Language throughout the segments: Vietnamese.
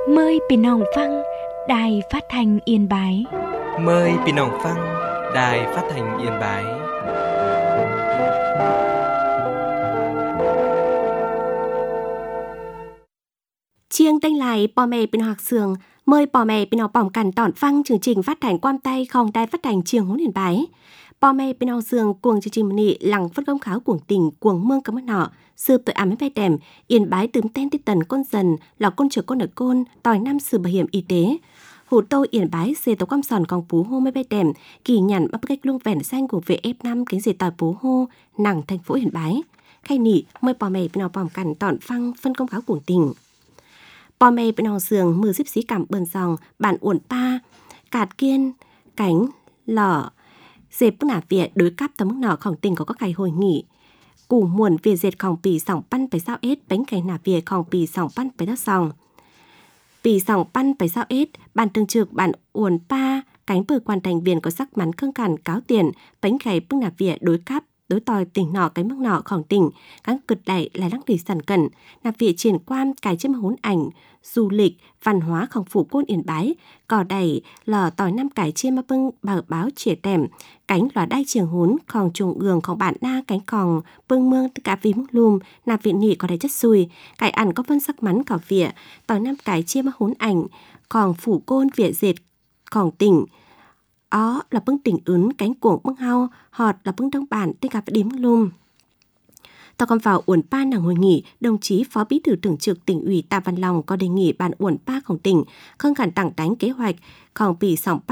Mờiพี่น้องฟังđài phát thanh Yên Bái. Mời พี่น้องฟัง Đài Phát thanh Yên Bái. Chiêng tên lại bò mẹ bên học sường, mời bò mẹ bên học bỏng cằn tỏn phăng chương trình phát thanh quan tay không đài phát thanh Chiêng Hốn Yên Bái. Bò mẹ bên học sường cuồng chương trình nị lặng phát công kháo cuồng tình cuồng mương cấm mất nọ, sượp tội ám với đèm Yên Bái tướm tên tít tần con dần là con trở con ở côn tòi năm sự bảo hiểm y tế. Hủ tô Yên Bái xê tàu quăm sòn còn phú hô mấy bay đèm kỳ nhằn bắt cách luông vẻn xanh của vệ F5 kính gì tòi phú hô nặng thành phố Yên Bái. Khay nị mời bò mẹ bên học bỏng cằn tỏn phăng phân công kháo cuồng tình. Bò mẹ bên hò giường mưa xíp xí cảm bờn dòng bản uẩn pa cạt kiên cánh lỏ dẹp bức nả việt đối cắp tấm mức nọ khổng tình có các ngày hồi nghỉ củ muộn về dệt khổng pì sòng pan phải sao ết bánh cày nả việt khổng pì sòng pan phải đất sòng pì sòng pan phải sao ết bản thường trực bản uẩn pa cánh bờ quan thành biển có sắc mắn khương cản cáo tiền bánh cày bức nả việt đối cắp đối tòi tỉnh nọ cái mức nọ khổng tỉnh các cực đẩy lại lăng đi sản cẩn nạp viện triển quan cái châm hốn ảnh du lịch văn hóa khổng phủ côn Yên Bái cò đẩy lò tòi năm cải chiêm mà bưng bảo báo trẻ tèm cánh lò đai trường hốn khòng trùng ương khòng bản na cánh khòng bưng mương tất cả vì mức lùm nạp viện nhị có đầy chất xùi cải ăn có phân sắc mắn cỏ vỉa tòi năm cải chiêm mà hốn ảnh khòng phủ côn vỉa dệt khòng tỉnh ó là bưng tỉnh ướn cánh cuồng bưng hao họt là bưng đông bản tên gặp điểm lùm. Tao còn vào uẩn pa nàng hội nghị, đồng chí phó bí thư thường trực tỉnh ủy Tạ Văn Long có đề nghị ban uẩn paของtỉnh không khẩn tặng đánh kế hoạchของปี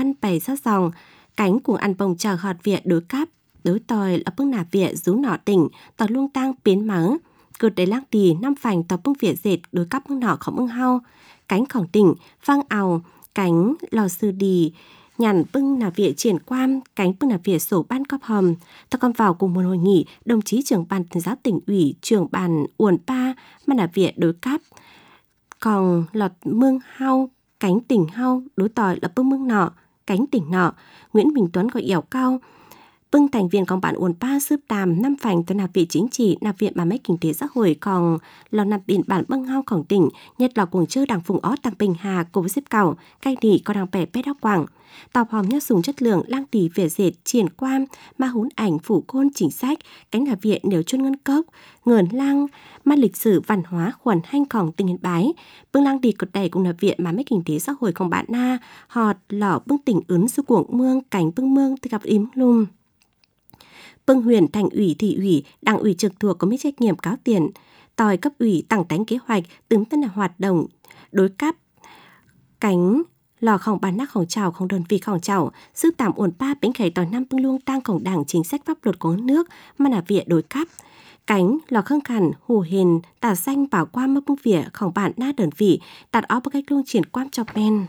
2022cánh cuồng ăn bông chờ họt viện đối cáp đối tòi là bưng nà viện rú nọ tỉnh tòi luông tang biến mắng cột đầy lắc đi năm phành tòi bưng viện dệt đối cáp bưng nọของbưng hao cánhของtỉnh phang ào cánh lò sư đi nhàn bưng nà viện triển quan cánh bưng nà viện sổ ban cọp hòm. Ta còn vào cùng một hội nghị đồng chí trưởng ban tuyên giáo tỉnh ủy trưởng ban uẩn pa mà nà viện đối cáp còn lọt mương hao cánh tỉnh hao đối tòi là bưng mương nọ cánh tỉnh nọ Nguyễn Bình Tuấn gọi ẻo cao bưng thành viên còn bản uẩn pa sướp tàm năm phành tới nạp viện chính trị nạp viện bà mấy kinh tế xã hội còn lò nạp điện bản bưng haoของtỉnh nhất là cuồng chơi đảng phùng ó tăng bình hà cùng với xếp cầu cay nỉ có đảng bè pét áo quảng tàu hòm nhất dùng chất lượng lang tỉ về dệt triển quan ma hún ảnh phủ côn chính sách cánh nạp viện nếu chôn ngân cốc ngườn lang ma lịch sử văn hóa khuẩn hanhของtỉnh Yên Bái bưng lang đi cột đầy cùng nạp viện mà mấy kinh tế xã hộiของbạn na họt lỏ bưng tỉnh ướn su cuồng mương cảnh bưng mương từ gặp im lum bưng huyện thành ủy thị ủy đảng ủy trực thuộc có mấy trách nhiệm cáo tiền tòi cấp ủy tặng đánh kế hoạch tướng tân là hoạt động đối cáp cánh lò khổng bán nát khổng trào không đơn vị khổng trào sức tạm uẩn pa bánh khẩy tòi năm bưng luông tăng khổng đảng chính sách pháp luật của nước mà là viện đối cáp cánh lò khương khẩn hù hền tả danh bảo qua mơ bưng vỉa khổng bản na đơn vị đặt ó cách luông triển quan cho men.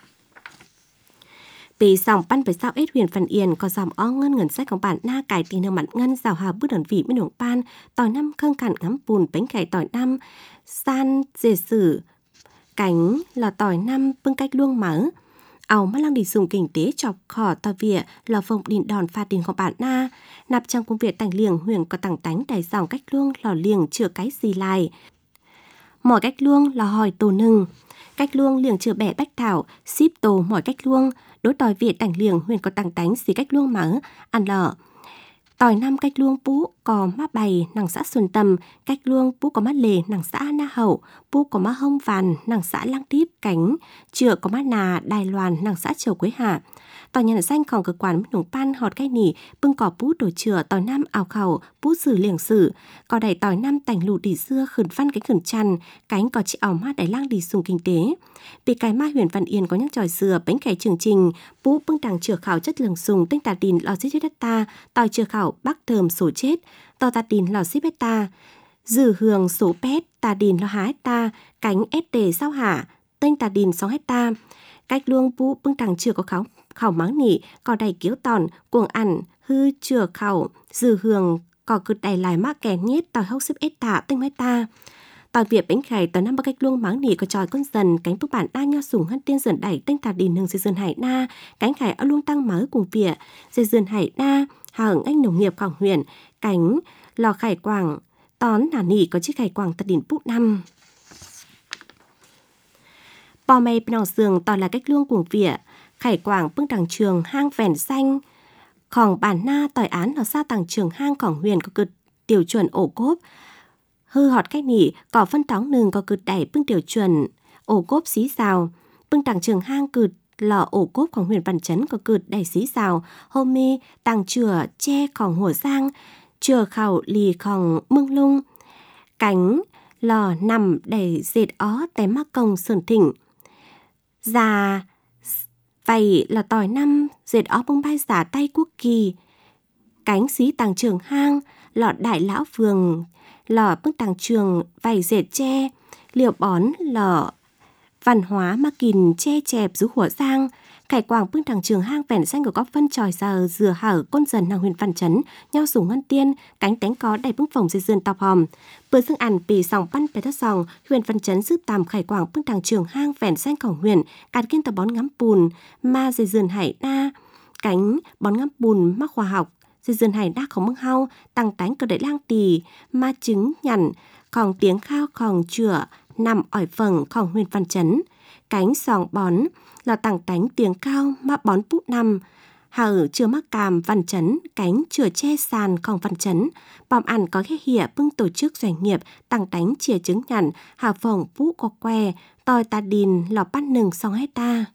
Vì dòng pan với sao ết huyền phần yên có dòng ó ngân sáchของbản na cải tình nương mặn ngân rào hà bước đơn vị mới đồng pan tòi năm khương khẩn ngắm bùn bánh khải tòi năm san dề sử cánh là tòi năm bưng cách luông mở ảo mắt lang đi dùng kinh tế chọc khỏ tòi vỉa là phòng đình đòn pha đình của bản na nạp trong công việc tành liềng huyền có tặng tánh đầy dòng cách luông lò liềng chữa cái gì lại mỏi cách luông là hỏi tổ nừng cách luông liềng chữa bẻ bách thảo ship tổ mỏi cách luông đối tòi vỉa tành liềng huyền có tặng tánh gì cách luông mở ăn lọ tòi năm cách luông pú có má bày nàng xã Xuân Tâm cách luông pú có má lề nàng xã Na Hậu pú có má hông vàn nàng xã Lang Típ cánh chữa có má nà Đài Loan nàng xã Triều Quế Hạ tòi nhận danhของcơ quan nông pan họt cái nỉ bưng cỏ pú đổi chữa tòi năm ảo khẩu pú sử liềng sử có đẩy tòi năm tành lụ đi xưa khẩn văn cái khẩn chăn cánh có chị ảo má đài lang đi dùng kinh tế vì cái ma huyền văn yên có nhắc tròi xưa bánh khải chương trình pú bưng đằng chữa khảo chất lượng dùng tinh tà đình lò giết đất ta tòi chữa khảo bắc thơm sổ chết tò tà đình lò xếp hecta dư hường số pét tà đình lò há hecta cánh ét đề sao hả tinh tà đình 6 hecta cách luông pú bưng đằng chữa có khảo máng nỉ có đầy kiếu tòn cuồng ẩn hư chữa khảo dư hường có cực đầy lại mắc kẻ nhét tòi hốc xếp ét tạ tinh hecta tòi việc bánh khải tòi năm ba cách luông máng nỉ có tròi con dần cánh bức bản na nho sủng hân tiên dần đẩy tinh tà đình hừng dây dần hải na cánh khải ở luông tăng mới cùng vỉa dây dần hải na hưởng anh nông nghiệp khảo huyện cánh lò khải quảng tón nà nỉ có chiếc khải quảng tật đỉnh bút năm Bò mày bên nọ giường tỏ là cách luông cuồng vỉa, khải quảng bưng đằng trường hang vẻn xanh, khòng bản na tỏi án ở xa tàng trường hang khòng huyền có cực tiểu chuẩn ổ cốp, hư họt cách nỉ có phân tóng nừng có cực đẩy bưng tiểu chuẩn ổ cốp xí xào, bưng đằng trường hang cực lò ổ cốp khòng huyền văn chấn có cực đẩy xí xào, hôm mi tàng chửa che khòng hùa giang, chửa khẩu lì khòng mương lung, cánh lò nằm đẩy dệt ó té mắc công sườn thỉnh. Già vậy là tỏi năm dệt ó bông bay giả tay quốc kỳ. Cánh xí tàng trường hang, lọ đại lão phường, lọ bức tàng trường vảy dệt tre, liệu bón lọ văn hóa mà kìn che chẹp rú hủa giang. Cải quảng bưng đằng trường hang vẻn xanh của có phân tròi giờ dừa hở côn dần nàng huyền văn chấn nhau sủng ngân tiên cánh tánh có đầy bưng phòng dây dườn tọc hòm bữa dương ăn pì sòng pan bè thất sòng huyền văn chấn giúp tàm khải quảng bưng đằng trường hang vẻn xanh cổng huyền càn kiên tờ bón ngắm bùn ma dây dườn hải đa cánh bón ngắm bùn mắc khoa học dây dườn hải đa không mưng hau tăng tánh cờ đẩy lang tì ma trứng nhằn khòng tiếng khao khòng chửa nằm ỏi phẳng khòng huyền văn chấn cánh sòng bón là tàng tánh tiếng cao mà bón bút năm hở chưa mắc càm văn chấn cánh chừa che sàn khòng văn chấn bòm ăn có ghé hỉa bưng tổ chức doanh nghiệp tàng tánh chìa trứng nhằn hà phồng bút có que tòi tà đìn lò bắt nừng song hecta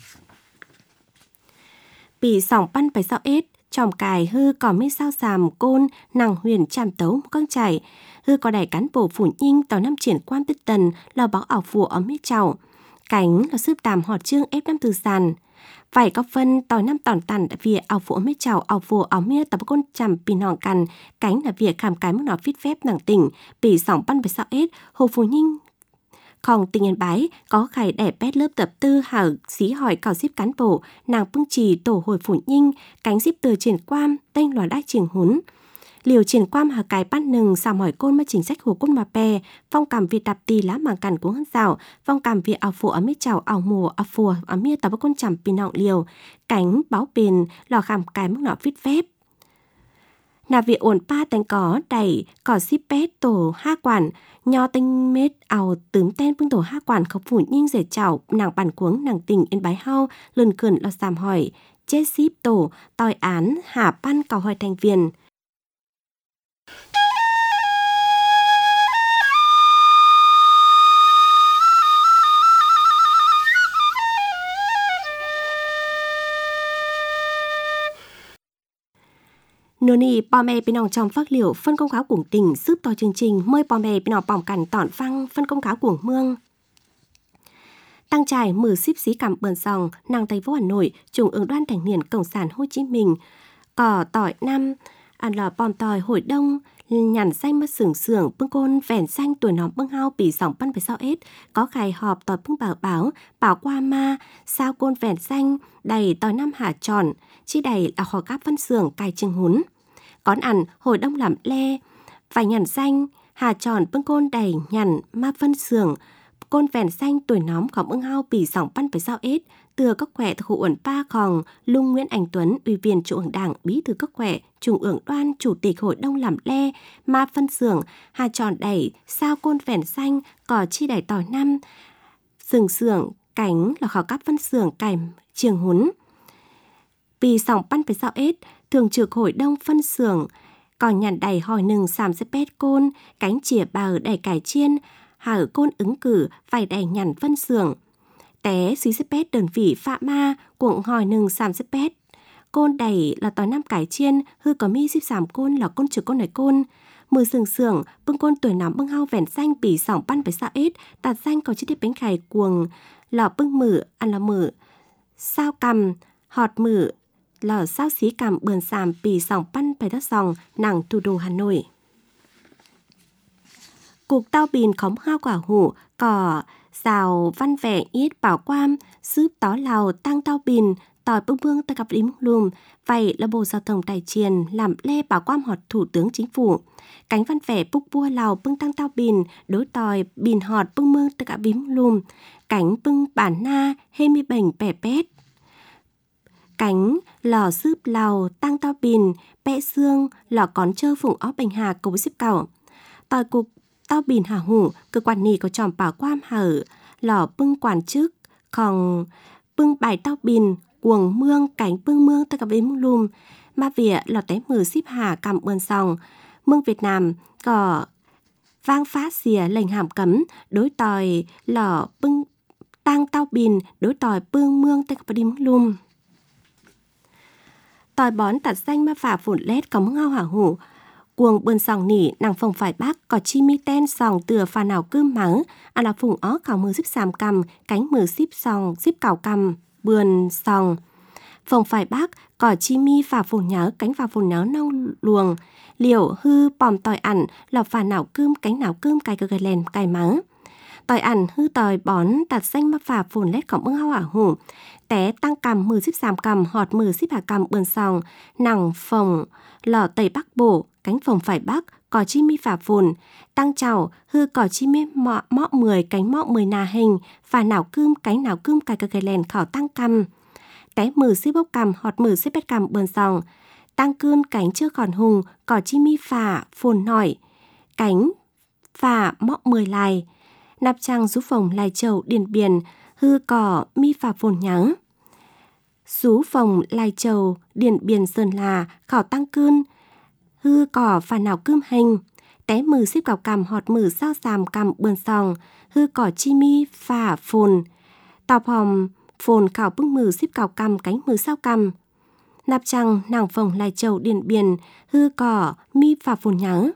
bị sòng pan phải sao ết tròm cài hư có mấy sao sàm côn nàng huyền chạm tấu con chảy hư có đẩy cán bổ phủ nhinh tàu năm triển quan tích tần lò báo ảo phù ở mít chảo cánh là sư tàm họt chương ép năm từ sàn vậy có phân tỏi năm tòn tàn vì ảo phù ở mít chảo ảo phù ở mía tập con chằm pin hòn cằn cánh là việc khảm cái mức nó phít phép nàng tỉnh bị sòng pan phải sao ết hồ phù nhinh khòng tình yên bái có khải đẻ pét lớp tập tư hở xí hỏi cào xíp cán bộ nàng bưng trì tổ hồi phủ nhinh cánh xíp từ triển quam tên loài đá triển hún liều triển quam hà cái bắt nừng xào hỏi côn mà chính sách hồ côn mà pè phong cảm việt đạp tì lá màng cằn của hân rào phong cảm việt ảo phù ở mít chảo ảo mùa ảo phù ở mía tập con chằm pin nọng liều cánh báo bền lò khảm cái mức nọ vít phép nà vị ổn pa tánh có đẩy cỏ xíp pét tổ ha quản nho tinh mết ảo tướm ten bưng tổ ha quản khóc phủ nhinh rể chảo nàng bản cuống nàng tình yên bái hao lườn cườn lò sàm hỏi chết xíp tổ tòi án hạ pan cầu hỏi thành viên nô nì bò mè bên nòng trong phát liệu phân công cáo cuồng tình giúp to chương trình mời bò mè bên nòng bỏng cằn tỏn phăng phân công cáo cuồng mương tăng trải mở ship xí cảm bờn sòng nàng thành phố Hà Nội trung ương Đoàn Thanh niên Cộng sản Hồ Chí Minh cỏ tỏi năm ăn lò bòm tỏi hội đông nhằn xanh mất sưởng sưởng bưng côn vẻn xanh tuổi nóm bưng hao bị sòng pan phải sao ết có khai họp tỏi bưng bảo qua ma sao côn vẻn xanh đầy tỏi năm hạ tròn chi đầy là khó cáp văn sưởng cài chừng hún con ăn hồi đông làm le vài nhằn xanh hà tròn bưng côn đầy nhằn ma phân sưởng côn vẻn xanh tuổi nóm có bưng hao bị sòng pan phải sao ết từ các quẻ thuộc uẩn pa khòng lung Nguyễn Anh Tuấn ủy viên Trung ương Đảng bí thư các quẻ Trung ương Đoàn chủ tịch hội đông làm le ma phân xưởng hà tròn đẩy sao côn vẻn xanh cỏ chi đẩy tỏi năm sừng xưởng cánh là khảo cáp phân xưởng cài trường hún vì sòng pan phải sao ết thường trực hội đông phân xưởng còn nhàn đẩy hỏi nừng sàm xếp pét côn cánh chìa bào đẩy cải chiên hà ở côn ứng cử phải đẩy nhằn phân xưởng té xí xếp pét đơn vị phạm ma cuộn hỏi nừng sàm xếp pét côn đẩy là tỏi năm cải chiên hư có mi xíp sàm côn là côn trực côn này côn mưa sừng sưởng bưng côn tuổi nắm bưng hao vẻn xanh bỉ sòng pan phải sao ết tạt xanh có chi tiết bánh khải cuồng lò bưng mử ăn là mử sao cầm họt mử lò sao xí cầm bườn sàm bỉ sòng pan phải thất sòng nàng thủ đô Hà Nội cục tao bìn khóm hao quả hủ cỏ xào văn vẻ ít bảo quam giúp tó lào tăng tao bìn tỏi bưng bương ta gặp đím lùm vậy là bộ giao thông tài triền làm lê bảo quam họt thủ tướng chính phủ cánh văn vẻ búc bua lào bưng tăng tao bìn đối tỏi bìn họt bưng mương ta gặp bím lùm cánh bưng bản na hê mi bềnh bẻ pét cánh lò giúp lào tăng tao bìn bẽ xương lò cón chơ phụng ó bành hà cầu với xếp cảo tỏi cục tao bìn hà hủ cơ quan nì có tròm bảo quam hở lò bưng quản chức còn bưng bài tao bìn cuồng mương cánh bưng mương tất cả với mương lùm mà vỉa lọt té mừ xíp hà cầm bươn sòng mương Việt Nam có vang phá xìa lệnh hàm cấm đối tòi lọ bưng tăng tao bìn đối tòi bưng mương tất cả với mương lùm tòi bón tạt xanh mà phả phủn lét có mương ngao hả hủ cuồng bươn sòng nỉ nàng phòng phải bác có chi mi ten sòng tựa phà nào cơm mắng à là phùng ó cào mừ xíp xàm cầm cánh mừ xíp sòng xíp cào cầm bươn sòng phòng phải bác có chi mi phà phùn nhớ cánh phà phùn nhớ nong luồng liều hư pòm tòi ẩn lọc phà nào cơm cánh nào cơm cài cơ gầy lèn cài mắng tòi ẩn hư tòi bón tạt xanh mà phà phùn lét khổng bưng hao hả hủ té tăng cầm mừ xíp xàm cầm họt mừ xíp hà cầm bươn sòng nàng phòng lò tây bắc bổ cánh phòng phải bắc có chi mi phà phùn tăng chào hư có chi mi mọ 10 cánh mọ 10 nà hình phà nào cơm cài cơ gầy lèn khảo tăng cầm té mừ xíp bốc cầm họt mừ xíp bét cầm bươn sòng tăng cươn cánh chưa còn hùng có chi mi phà phồn nổi cánh phà mọ 10 lại nạp trang rú phòng lai châu điền biển hư cỏ mi phà phồn nhắng rú phòng lai châu điền biển sơn là khảo tăng cươn hư cỏ phà nào cơm hành té mừ xíp cào cầm họt mừ sao xàm cầm bươn sòng hư cỏ chi mi phà phồn tào phòm phồn khảo bưng mừ xíp cào cầm cánh mừ sao cầm nạp trăng nàng phòng lai châu điền biển hư cỏ mi phà phồn nhắng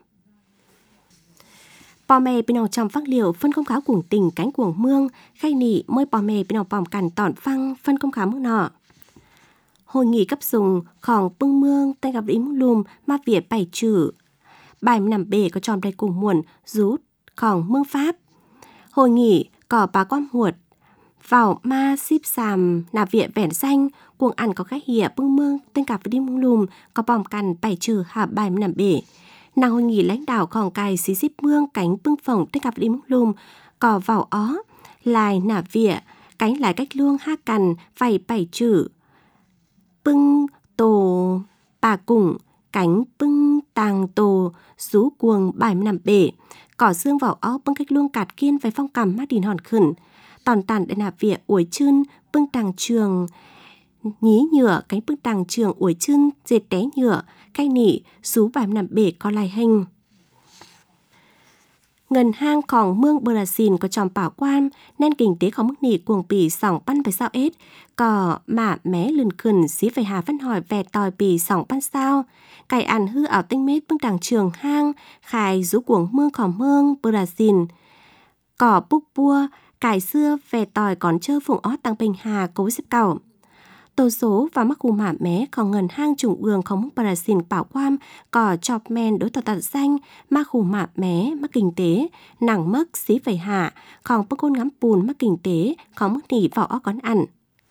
bò mè bên nào trong phát liệu phân công kháo cuồng tình cánh cuồng mương khay nị môi bò mè bên nào bòm cằn tọn phăng phân công kháo mương nọ hội nghị cấp dùng khòng bưng mương tay gặp ý mương lùm mà việt bảy chữ bài nằm bể có tròn đầy cùng muộn rút khòng mương pháp hội nghị có bà con huột vào ma xíp xàm nà viện vẻn xanh cuồng ăn có cái hỉa bưng mương tên cặp với đi mương lùm có bòm cằn bảy trừ hạ bài nằm bể nàng hội nghị lãnh đạo còn cài xí xíp mương cánh bưng phồng tên cặp với đi mương lùm có vào ó lại nà viện cánh lại cách luông ha cằn vầy bảy trừ bưng tổ bà cùng cánh bưng tàng tổ rú cuồng bài nằm bể cỏ xương vào ó bưng cách luông cạt kiên với phong cầm mắt đìn hòn khẩn tòn tàn để nạp vỉa uổi chân bưng tàng trường nhí nhựa cánh bưng tàng trường uổi chân dệt té nhựa cây nỉ xú bài nằm bể có lại hình ngân hangของเมืองบราซิลcó tròm bảo quan nên kinh tếของmức nỉ cuồng bì sòng pan với sao ết có mà mé lươn khẩn xí phải hà văn hỏi về tòi bì sòng pan sao cày ăn hư ảo tinh mết bưng tàng trường hang khai rú cuồng mươngของเมืองบราซิลcó búc bua cải xưa về tòi còn chơi phụng ót tăng bình hà cố xếp cầu tổ số và mắc cù mả mé còn ngần hang trùng ương không mức Brazil bảo quan có chọc men đối tòa tạt xanh mắc cù mả mé mắc kinh tế nặng mất xí về hạ còn bức côn ngắm bùn mắc kinh tế không mức nỉ vào ó con ăn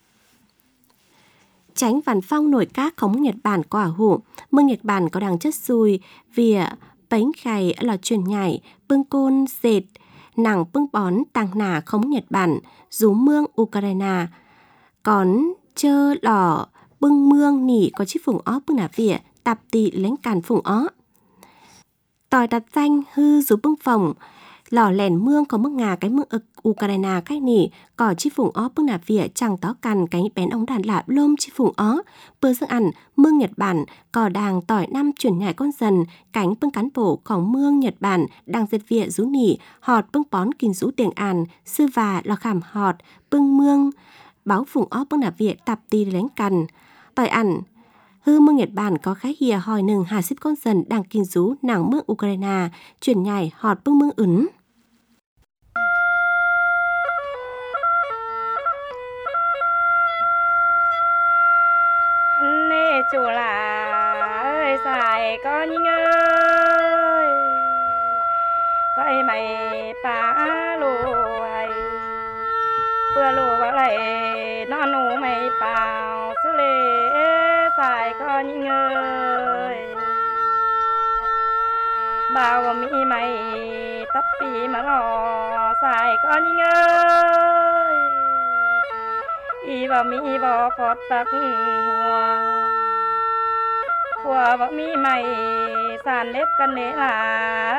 tránh vằn phong nổi cát không mức Nhật Bản có ả hủ mương Nhật Bản có đằng chất xùi vỉa bánh khay là truyền nhảy bưng côn dệt nàng bưng bón tàng nà không Nhật Bản rú mương Ukraine còn chơ lò bưng mương nỉ có chiếc phùng ó bưng nà vỉa tạp tị lánh càn phùng ó tòi đặt danh hư rú bưng phòng lò lèn mương có mức ngà cái mương Ukraine cách nỉ có chiếc phùng ó bưng nà vỉa chẳng tó cằn cái bén ống đàn lạ lôm chiếc phùng ó bơ dương ăn mương Nhật Bản có đàng tỏi năm chuyển nhảy con dần cánh bưng cán bổของเมืองNhật Bản đang dệt vỉa rú nỉ họt bưng bón kinh rú tiền àn sư và lò khảm họt bưng mương báo phùng ó bưng nà vỉa tạp tì lánh cằn tỏi ăn hư mương Nhật Bản có khá hìa hỏi nừng hà xíp con dần đang kinh rú nàng mương Ukraine chuyển nhảy họt bưng mương ấn chủ là ơi xài con nhinh ơi vậy mày phá lùi bữa lùi vào lại non nụ mày bảo sư lê xài con nhinh ơi bao mi mày tấp bì mà lò xài con nhinh ơi y vào mi vào phọt tắc của vợ mi mày sàn lép cân nế là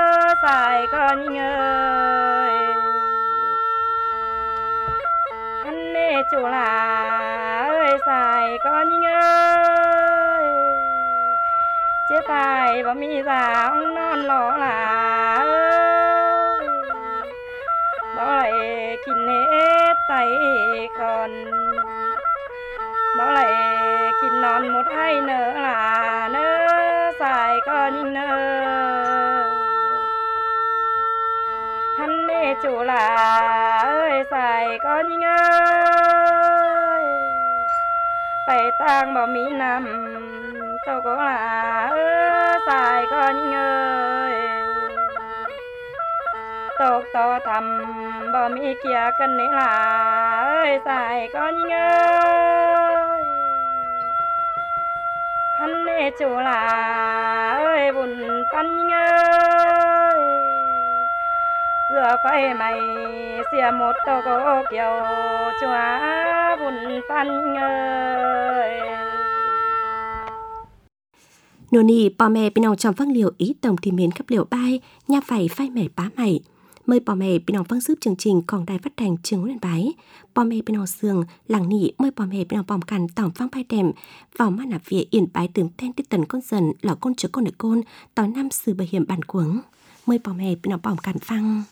xài con nhinh ơi nê chủ là ơi xài con nhìn ơi chế tài và mi già ông non lọ là ơi bỏ lại kín hết tay còn bỏ lại kín non một hai nữa là nơ xài con nhìn ơi hắn nê chủ là ơi xài con nhìn ơi phải tang bảo mi nằm tôi có là xài con nhìn ơi tộc to thầm bảo mi kia cần đấy là ơi xài con nhìn ơi hắn nê chủ là ơi buồn pan nhìn ơi giờ phải mày xìa một tô có kiểu chua buồn pan ơi Nô nì bò mẹ bên ông trong văng liều ý tổng thì miến khắp liều bay nha phải phai mẻ bá mày mời bò mẹ bên ông văng giúp chương trình còn đài phát thanh trường Nguyễn Bái bò mẹ bên ông sườn làng nỉ mời bò mẹ bên ông bòm cằn tổng văng phai đèm vào mắt nạp vía yên bái tưởng tên tích tần con dần lọ con chứa con ở côn tỏi năm sự bảo hiểm bản cuống mời bò mẹ bên ông bòm cằn phăng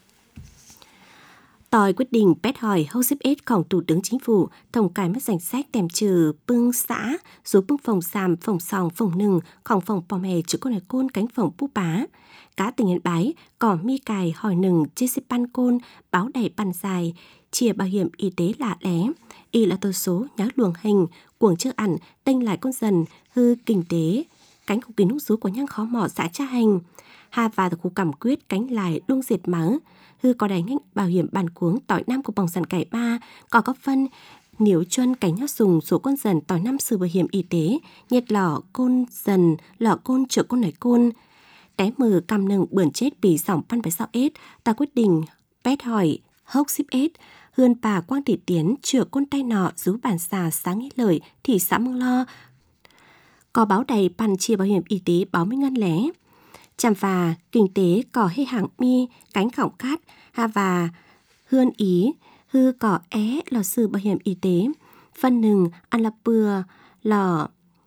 tỏi quyết định bét hỏi hâu xếp ếtของThủ tướng Chính phủ thông cài mất danh sách tèm trừ bưng xã số bưng phòng sàm phòng sòng phòng nừngของphòng bò mè chữ con ở côn cánh phòng bú bá cá tình Yên Bái cỏ mi cài hỏi nừng chia xếp ban côn báo đầy ban dài chia bảo hiểm y tế lạ lé y là tô số nhớ luồng hình cuồng chưa ẩn tênh lại con dần hư kinh tế cánh khu kín hút số của nhang khó mỏ xã cha hành hà và khu cảm quyết cánh lại luông diệt mắng hư có đánh bảo hiểm bản cuống tỏi năm của bòng sàn cải ba có phân nếu chuân cảnh nhót dùng số con dần tỏi năm sự bảo hiểm y tế nhiệt lọ côn dần lọ côn trợ côn nảy côn té mờ cầm nừng bươn chết bị sỏng pan phải sao ết ta quyết định pét hỏi hốc ship ết hươn bà quang thị tiến chữa côn tay nọ rú bản xà sáng nghĩ lời thì xã mương lo có báo đầy pan chia bảo hiểm y tế báo mấy ngân lé chằm và kinh tế cỏ hay hàng mi cánh khỏng cát ha và hươn ý hư cỏ é lò sự bảo hiểm y tế phân nừng ăn là bừa lò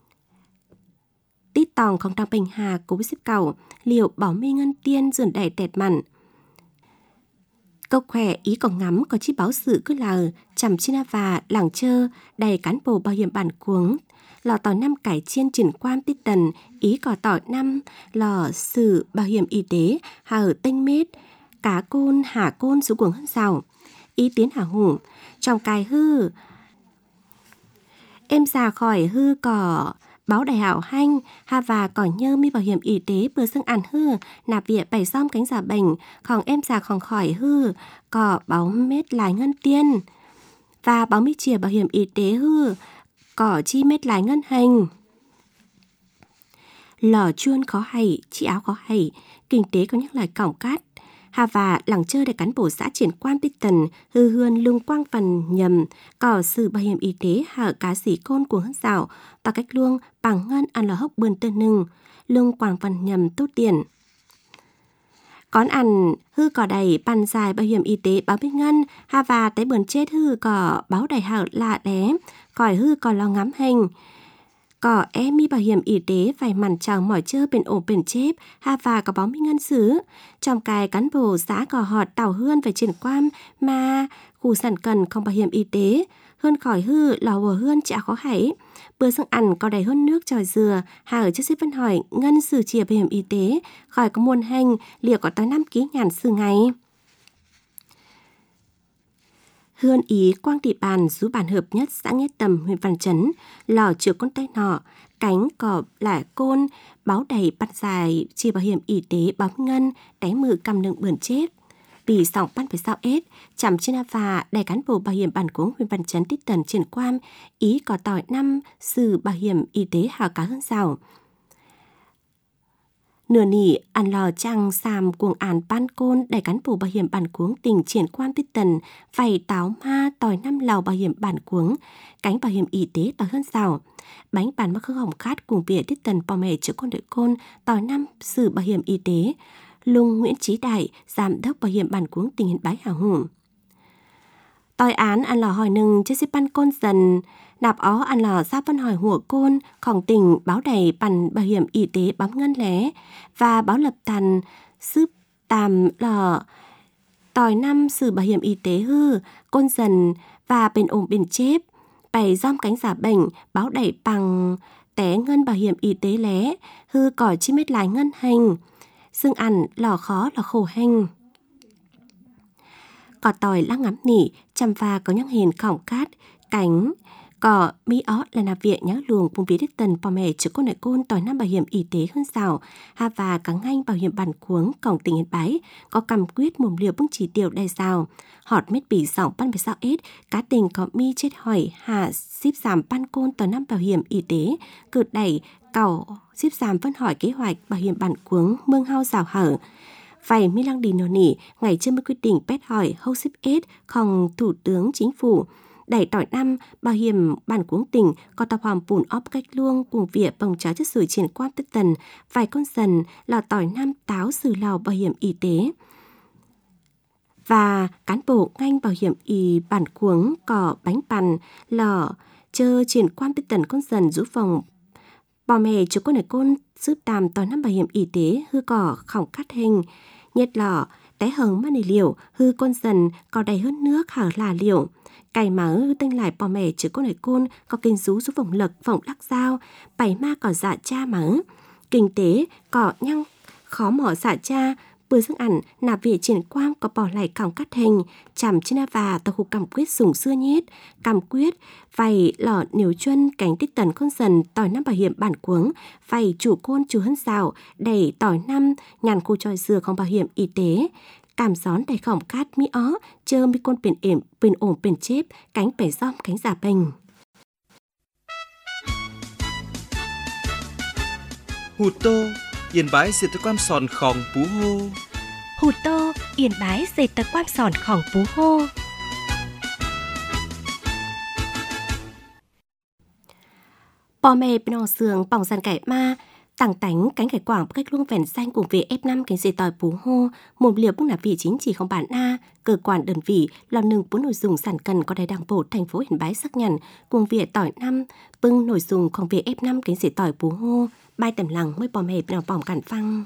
tít tòng không đang bình hà cố xếp cầu liệu bảo mi ngân tiên dườn đẩy tẹt mặn câu khỏe ý còn ngắm có chi báo sự cứ là chằm china và làng chơ đầy cán bộ bảo hiểm bản cuống lò tỏi năm cải chiên triển quan tít tần ý cỏ tỏi năm lò sự bảo hiểm y tế hà ở tênh mết cá côn hà côn xuống cuồng hân giàu ý tiến hà hùng trong cài hư em già khỏi hư cỏ báo đại hảo hanh hà và cỏ nhơ mi bảo hiểm y tế bừa xương ản hư nạp vỉa bảy xóm cánh giả bệnh còn em già còn khỏi hư cỏ báo mết lái ngân tiên và báo mi chìa bảo hiểm y tế hư cỏ chi mết lái ngân hành lò chuôn khó hay chi áo khó hay kinh tế có nhắc lại cổng cát hà và làng chơi để cán bộ xã triển quan tích tần hư hươn lung quang phần nhầm cỏ sự bảo hiểm y tế hở cá sĩ côn của hân dạo và cách luông bằng ngân ăn lò hốc bươn tơ nừng lung quang phần nhầm tốt tiền Con ăn hư cỏ đầy bàn dài bảo hiểm y tế báo biết ngân hà và tới bườn chết hư cỏ báo đầy hảo lạ đé còi hư cỏ lo ngắm hình cỏ em mi bảo hiểm y tế phải mặn chào mỏi chơ bên ổ bên chép hà và có báo mi ngân xứ trong cái cán bộ xã cỏ họt tàu hươn phải triển quan mà khu sản cần không bảo hiểm y tế hơn khỏi hư lò hồ hươn chả khó hãy bữa sáng ăn có đầy hơn nước tròi dừa hà ở trước xếp văn hỏi ngân sử chia bảo hiểm y tế khỏi có muôn hành liệu có tới 5 ký nhàn sư ngày hươn ý quang địa bàn rú bàn hợp nhất xã Nghĩa Tầm huyện Văn Chấn lò chữa con tay nọ cánh cỏ lại côn báo đầy bắt dài chia bảo hiểm y tế báo ngân đáy mự cầm nựng bườn chết bị sòng ban phải sao ết chằm trên và đại cán bộ bảo hiểm bản cuống huyện Văn Chấn tích tần triển quan ý có tỏi năm sự bảo hiểm y tế hào cá hơn rào nửa nỉ ăn lò trăng xàm cuồng án ban côn đại cán bộ bảo hiểm bản cuống tỉnh triển quan tích tần vầy táo ma tỏi năm lò bảo hiểm bản cuống cánh bảo hiểm y tế tỏi hơn rào bánh bàn mắc hư hỏng khát cùng bìa tích tần bò mẹ chữa con đợi côn tỏi năm sự bảo hiểm y tế Lung Nguyễn Chí Đại, Giám đốc Bảo hiểm bản cuống tỉnh Yên Bái hào hùng. Tòi án ăn lò hỏi nừng chứ xếp ban côn dần. Nạp ó ăn lò sao văn hỏi hùa côn, khổng tình báo đầy bằng bảo hiểm y tế bấm ngân lé và báo lập tàn sướp tàm lò tòi năm sự bảo hiểm y tế hư, côn dần và bên ổn bên chép, bày giom cánh giả bệnh, báo đầy bằng té ngân bảo hiểm y tế lé, hư cỏ chi mết lại ngân hành, xương ăn lò khó lò khổ hành. Cỏ tòi lăng ngắm nỉ, chăm pha có nhắc hình khỏng cát, cánh, cỏ mi ó là nạp viện nhớ luồng vùng bí đích tần bò mẹ chứ cô nại côn tòi năm bảo hiểm y tế hơn xào, ha và cả nganh bảo hiểm bản cuống cổng tỉnh Yên Bái, có cầm quyết mồm liều bưng chỉ tiêu đai xào, họt mết bỉ sỏng pan bề sao ết, cá tình có mi chết hỏi, hà xíp giảm pan côn tòi năm bảo hiểm y tế, cự đẩy, cẩu, xíp giảm phân hỏi kế hoạch bảo hiểm bản cuống mương hao rào hở. Phải mi lăng đi nô nỉ, ngày chưa mới quyết định pét hỏi hâu xíp ết không thủ tướng chính phủ, đẩy tỏi năm bảo hiểm bản cuống tỉnh có tập hòm bùn óp cách luông cùng việc bồng cháu chất sủi triển quan tức tần vài con dần là tỏi năm táo xử lò bảo hiểm y tế và cán bộ ngành bảo hiểm y bản cuống cỏ bánh bàn lò chờ triển quan tức tần con dần rũ phòng bò mè chú con này côn giúp tàm tỏi năm bảo hiểm y tế hư cỏ khỏng cắt hình nhiệt lò té hồng mà nỉ liều hư con dần có đầy hơn nước hở là liều cày mở tinh lại bò mè chứ con này côn có kinh rú rú vòng lật vòng lắc dao bảy ma cỏ dạ cha mở kinh tế cỏ nhăng khó mỏ dạ cha bữa dương ẩn nạp viện triển quan có bỏ lại còng cắt hình chằm trên và tàu hụt cầm quyết sủng xưa nhét cầm quyết vầy lọ nhiều chân cánh tích tần con dần tỏi năm bảo hiểm bản cuống vầy chủ côn chủ hân xào đẩy tỏi năm nhàn khu tròi dừa không bảo hiểm y tế cảm gión đầy khổng cát mi ó chơ mi côn biển ổn biển chép cánh bể giom cánh giả bình Hụt tô Yên Bái diệt tới quan sòn khòng pú hô. Hụt tô Yên Bái dệt tờ quan sòn khòng pú hô. Bò mè bên nòng sườn bỏng dàn cải ma tảng tánh cánh cải quảng cách luông vẻn xanh cùng về F5 cánh dây tỏi pú hô một liều bức nạp vị chính chỉ không bản a cơ quan đơn vị lò nừng bốn nội dung sản cần có đài đảng bộ thành phố Yên Bái xác nhận cùng về tỏi 5 bưng nội dung không về F5 cánh dây tỏi pú hô bay tầm lằng mới bò mè bên nòng bỏng cản phăng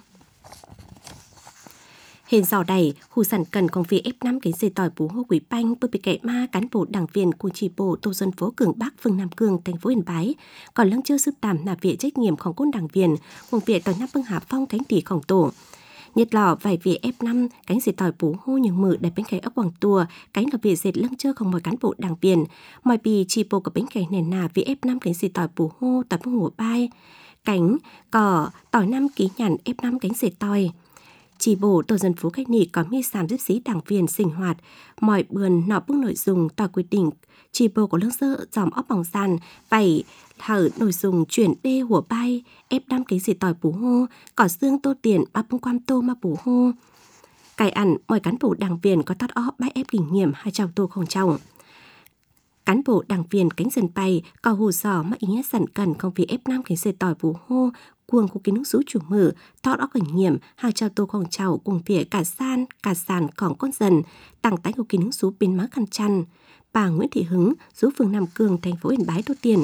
hiện giò đầy khu sản cần công viên F5 cánh dây tỏi pú hô Quý Banh bơ bị kệ ma cán bộ đảng viên của chi bộ tổ dân phố Cường Bắc phường Nam Cường thành phố Yên Bái còn lăng chưa giúp tạm nạp viện trách nhiệmของcôn đảng viên cùng viện tỏi năm bưng hạ phong cánh tỷของtổ nhiệt lò vài viện F5 cánh dây tỏi pú hô những mự đại bánh cày ốc quảng tua cánh là viện dệt lăng chưa không mọi cán bộ đảng viên mọi bì chi bộ của bánh cày nền nà viện F5 cánh dây tỏi pú hô tỏi bưng ngủ bay cánh cỏ tỏi 5 ký nhàn F5 cánh dây tỏi chỉ bộ tổ dân phố cách nị có mi sàm giúp sĩ đảng viên sinh hoạt mọi bườn nọ bước nội dung tòa quy định chỉ bộ của lương sơ dòm óc bỏng sàn vậy hở nội dung chuyển đê hùa bay ép đam kính gì tỏi pú hô cỏ xương tô tiền ba bông quan tô ma pú hô cải ẩn mọi cán bộ đảng viên có tát ó bãi ép kinh nghiệm hai chào tô không chồng cán bộ đảng viên cánh dần bay có hù sò mà ý nghĩa sẵn cần không vì ép năm cánh dây tỏi pú hô cuồng của kính nước rú chủ mở thọt óc kinh nghiệm hai chào tô không chào cùng phía cả sàn còn con dần tăng tánh của kính nước rú bên má khăn chăn bà Nguyễn Thị Hứng rú phường Nam Cường thành phố Yên Bái đô tiền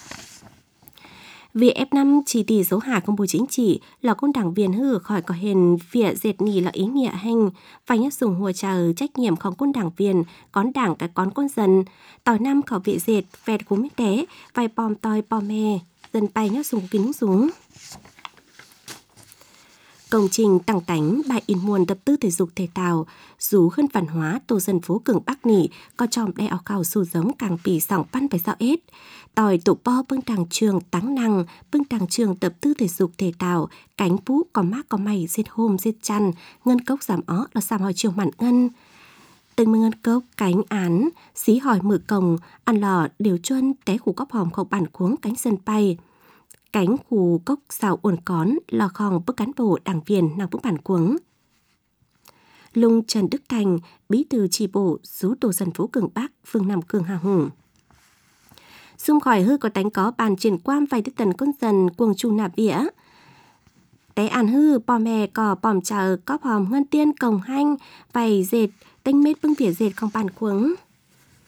vì F5 chỉ tỷ dấu hạ công bố chính trị là con đảng viên hư khỏi có hình việc dệt nỉ là ý nghĩa hành phải nhắc dùng hùa chờ trách nhiệmของcon đảng viên con đảng cái con dần tỏi năm khảo vị dệt vẹt cú mít té vài bom tỏi bom mè dần bay nhắc dùng kính xuống công trình tăng tánh bài in muôn tập tư thể dục thể thao dù hơn văn hóa tổ dân phố Cường Bắc nỉ có tròm đe áo cào xù giống càng bì sòng pan phải sao ết tỏi tụ bo bưng đảng trường táng năng bưng đảng trường tập tư thể dục thể thao cánh pú có mát có mày giết hôm giết chăn ngân cốc giảm ó là giảm hỏi chiều mặn ngân từng ngân cốc cánh án xí hỏi mở cổng ăn lò điều chuân té khủ cóc hòm khẩu bản cuống cánh sân bay cánh khu cốc xào uốn cón lò khòng bức cán bộ đảng viên nàng vững bản cuống lung Trần Đức Thành bí thư chi bộ rú tổ dân phố Cường Bắc phường Nam Cường Hà Hùng xung khỏi hư có tánh có bàn triển quan vài tích tần con dần cuồng chu nạp vía té ăn hư bò mè cò bòm chờ cóp hòm ngân tiên cồng hanh vầy dệt tinh mết bưng vỉa dệt không bàn cuống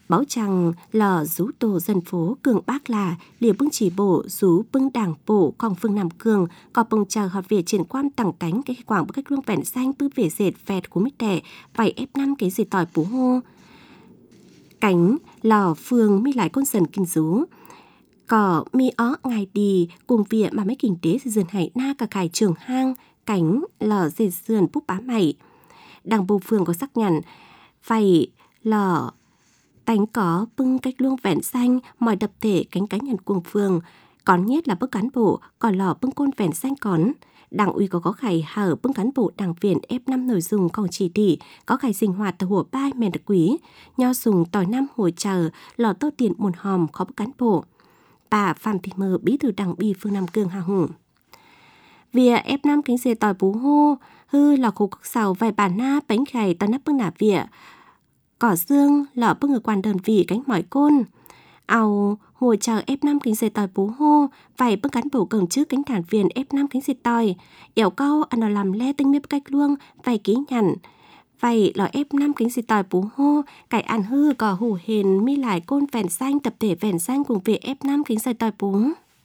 Báo chàng lò rú tổ dân phố cường bác là liều bưng chỉ bộ rú bưng đảng bộ còn phương Nam Cường có bưng chờ hợp về triển quan tặng cánh cái quảng bất cách luông vẹn xanh tư về dệt vẹt của mít đẻ vậy F5 cái dệt tỏi bú hô cánh lò phương mi lại con dần kinh rú có mi ó ngày đi cùng việc mà mấy kinh tế dần hải na cả cải trường hang cánh lò dệt dườn búp bá mày đảng bộ phường có xác nhận phải lò tánh có bưng cách luông vẹn xanh mọi đập thể cánh cá nhân cuồng phường còn nhất là bức cán bộ còn lò bưng côn vẹn xanh còn đảng ủy có khải hở bưng cán bộ đảng viên F5 nội dung còn chỉ thị có khải sinh hoạt từ hùa bai mền đặc quý nho dùng tỏi năm hồi chờ lò tô tiền muôn hòm khó bức cán bộ bà Phạm Thị Mơ bí thư đảng ủy phương Nam Cường Hà Hùng việc F5 cánh xe tỏi bú hô hư lò khổ cốc sầu vài bản na bánh khải tao nắp bưng nả vỉa cỏ dương lọ bưng ở quan đơn vị cánh mỏi côn ao hồi chờ F5 cánh xe tỏi bú hô vậy bưng cán bộ cầm trước cánh đàn viên F5 cánh xe tỏi yểu câu ăn nó làm le tinh miếp cách luông vậy ký nhận vậy lọ F5 cánh xe tỏi bú hô cải ăn hư cỏ hủ hền mi lại côn vẹn xanh tập thể vẹn xanh cùng về F5 cánh xe tỏi bú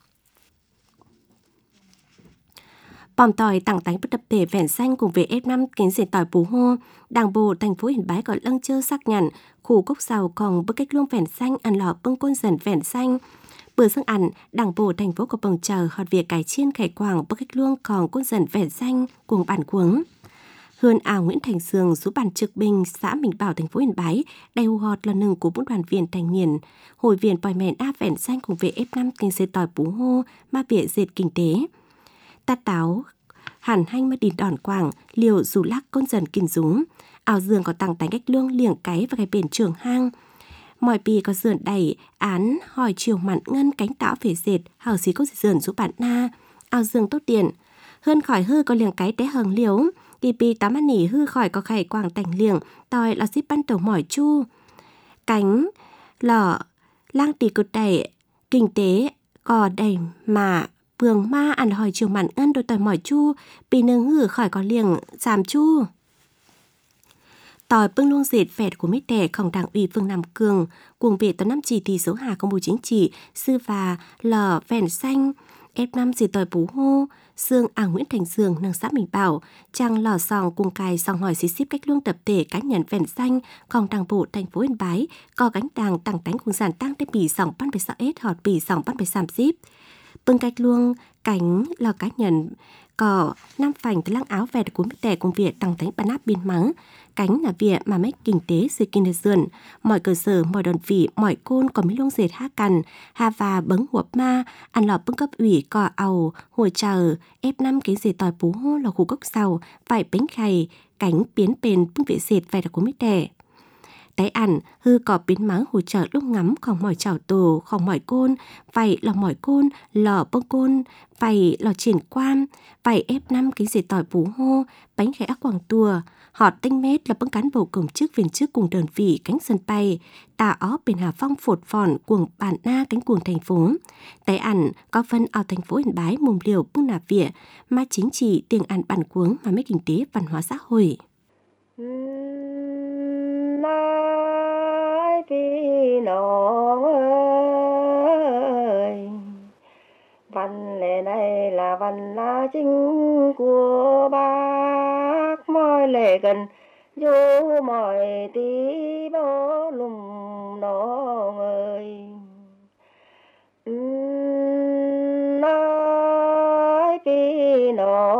bòm tỏi tặng tánh bất tập thể vẹn xanh cùng về F5 cánh xe tỏi bú hô đảng bộ thành phố Yên Bái còn lăng chơ xác nhận khu cốc sào còn bức cách luông vẹn xanh ăn lò bưng côn dần vẹn xanh bữa sáng ăn đảng bộ thành phố có bồng chờ họt việc cải chiên khải quảng bức cách luông còn côn dần vẹn xanh cùng bản cuống hơn ảo Nguyễn Thành Sương số bản Trực Bình xã Bình Bảo thành phố Yên Bái đầy hù họt là nừng của bốn đoàn viên thanh niên hội viên bòi mẹn a vẹn xanh cùng về F5 cánh xe tỏi bú hô ma bịa dệt kinh tế ta táo hẳn hanh mà đìn đòn quảng liều dù lắc con dần kinh dúng ảo giường có tặng tánh cách lương liềng cái và cái bền trường hang mọi bì có dườn đẩy án hỏi chiều mặn ngân cánh táo phể dệt hào xí có dườn giúp bạn na ảo giường tốt tiền hơn khỏi hư có liềng cái té hờn liếu kỳ bì tám ăn nỉ hư khỏi có khải quảng tành liềng tòi là xíp ban tàu mỏi chu cánh lọ lang tì cực đẩy kinh tế cò đầy mà phường ma ăn hỏi chiều mặn ngân đôi tòi mỏi chu bì nương hư khỏi có liềng giảm chu tòi bưng luông dệt vẹt của mít đẻของđảng ủy phương Nam Cường cùng về tòa năm chỉ thị số Hà công bộ chính trị sư và lò vẹn xanh F5 dì tòi bú hô xương Nguyễn Thành Sương nâng xã Bình Bảo trang lò sòng cùng cài sòng hỏi xí xíp cách luông tập thể cá nhân vẹn xanh còn đảng bộ thành phố Yên Bái có gánh đảng tăng tánh cùng giàn tăng tới bì sòng ban bề 6S họt bì sòng ban bề 3 zip bưng cách luông cánh lò cá nhân có 5 phành từ lăng áo vẹt của mít đẻ cùng việc tăng tánh bàn áp biên mắng cánh là việc mà mấy kinh tế sự kinh tế dườn mọi cơ sở mọi đơn vị mọi côn có mấy luông dệt hát cằn hà và bấng hộp ma ăn lò bưng cấp ủy cò ầu hồi chờ F5 cái dệt tỏi bú hô là khu cốc sầu phải bánh khay cánh biến bền bưng vệ dệt vẹt của mít đẻ tái ăn hư có biến mắng hỗ trợ lúc ngắm không mỏi chảo tù không mỏi côn vậy lò mỏi côn lò bông côn vậy lò triển quan vậy F5 cái dệt tỏi bú hô bánh khẽ quảng tùa họ tinh mét là bưng cán bộ công chức viên chức cùng đơn vị cánh sân bay tà ó bên Hà Phong phột phòn cuồng bản na cánh cuồng thành phố tái ăn có phân ao thành phố Yên Bái mồm liều bưng nà vỉa mà chính trị tiền ăn bản cuống mà mấy kinh tế văn hóa xã hội vì nó ơi văn lệ này là văn lá chính của bác mọi lệ gần vô mọi tí bó lùm nó ơi nói vì nó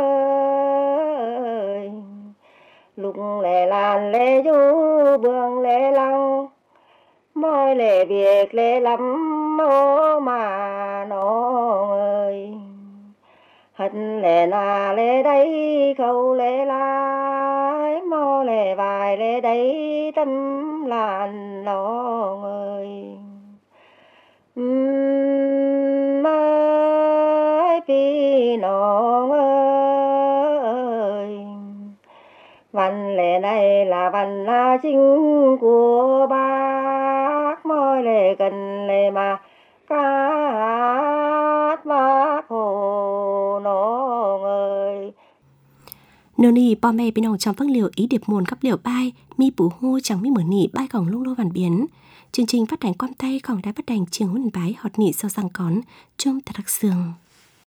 ơi lúc lệ làn lệ vô bường lệ lăng mọi lệ việc lệ lắm mô mà nó ơi hận lệ là lệ đấy khâu lệ lại mô lệ vài lệ đấy tâm làn nó ơi mới vì nó ơi văn lệ này là văn là chính của bác mọi lệ gần lệ mà cát bác hồ nó ơi Nô nì bò mẹ bên ông trong phân liều ý điệp muôn khắp liều bay mi bù hô chẳng mi mở nỉ bay còng lung lô vằn biến. Chương trình phát hành quan tayของđài phát hành trường huấn bái hot nỉ sau sang cón trong thật đặc sường.